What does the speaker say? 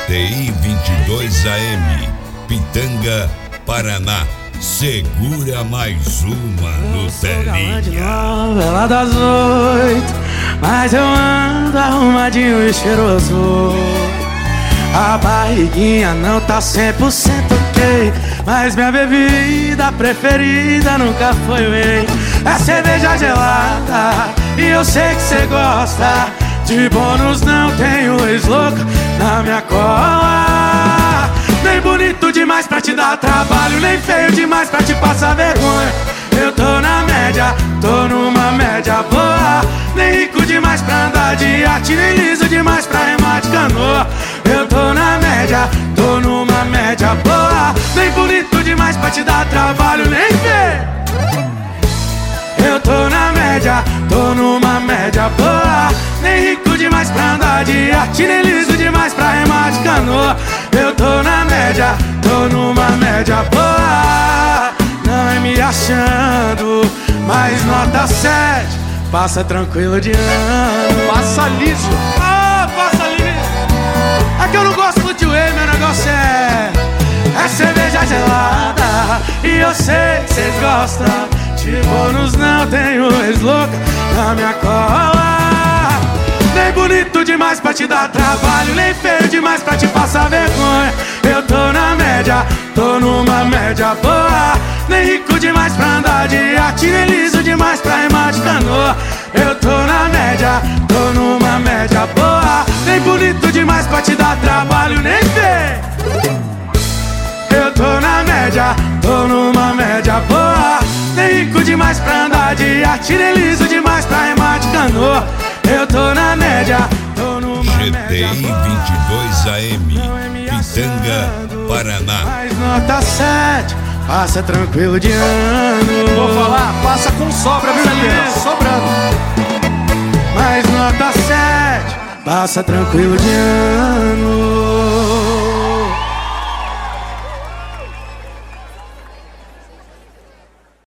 GTI 22 AM, Pitanga, Paraná. Segura mais uma no telinha. Novela das 8, mas eu ando arrumadinho e cheiroso. A barriguinha não tá 100% ok, mas minha bebida preferida nunca foi whey. É cerveja gelada e eu sei que cê gosta. De bônus não tenho ex-louca na minha cola. Nem bonito demais pra te dar trabalho, nem feio demais pra te passar vergonha. Eu tô na média, tô numa média boa. Nem rico demais pra andar de iate, nem liso demais pra remar de canoa. Eu tô na média, tô numa média boa. Nem bonito demais pra te dar trabalho, nem feio. Eu tô na média, tô numa média boa. Nem rico demais pra andar de iate, nem liso demais pra remar de canoa. Eu tô na média, tô numa média boa. Não é me achando, mas nota 7. Passa tranquilo de ano. Passa liso. Ah, passa liso. É que eu não gosto muito de whey, meu negócio é cerveja gelada. E eu sei que vocês gostam. De bônus não tenho ex-louca na minha cola. Nem bonito demais pra te dar trabalho, nem feio demais pra te passar vergonha. Eu tô na média, tô numa média boa. Nem rico demais pra andar de iate, nem liso demais pra remar de canoa. Eu tô na média, tô numa média boa. Nem bonito demais pra te dar trabalho, nem feio. Eu tô na média, tô numa média boa. Nem rico demais pra andar de iate, nem liso demais pra remar de canoa. Eu tô na média, tô numa média GTI 22 AM, Pitanga, Paraná. mais nota 7, passa tranquilo de ano. Vou falar, passa com sobra, viu, Juliano? Sobrando. Mais nota 7, passa tranquilo de ano.